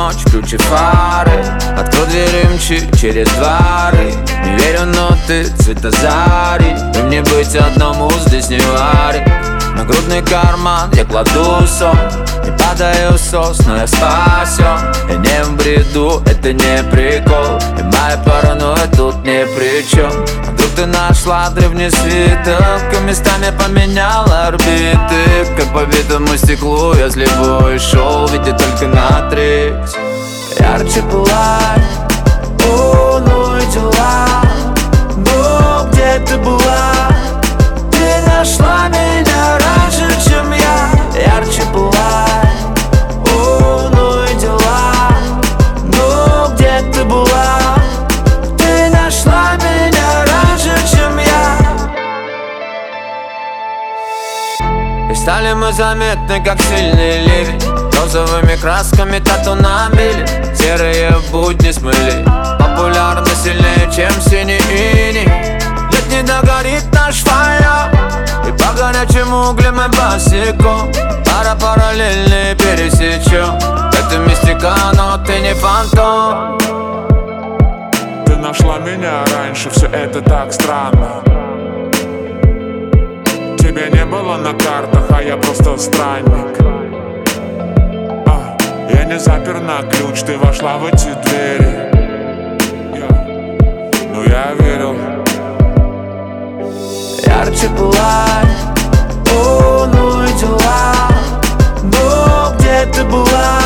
ночь, включи фары, открой двери, мчи через дворы. Не верю, но ты цвета зари, и мне быть одному здесь не варит. Нагрудный карман я кладу сон, не падаю в сос, но я спасен. Я не в бреду, это не прикол, и моя паранойя тут ни при чем. А вдруг ты нашла древний свиток и местами поменяла орбиты. Как по битому стеклу я слепой шел, видя только на треть. Ярче пылай, луной дела. Ну, где ты была? Ты нашла меня раньше, чем я. Ярче пылай, луной дела. Ну, где ты была? Ты нашла меня раньше, чем я. И стали мы заметны, как сильный ливень. Розовыми красками тату набили, серые будни смыли. Популярны сильнее, чем синий иней. Лет не догорит наш фаер, и по горячим углям мы босиком. Пара параллельные пересечем. Это мистика, но ты не фантом. Ты нашла меня раньше, все это так странно. Тебя не было на картах, а я просто странник. Я не запер на ключ, ты вошла в эти двери. Ну я верил. Ярче пылай, луной дела. Ну, где ты была?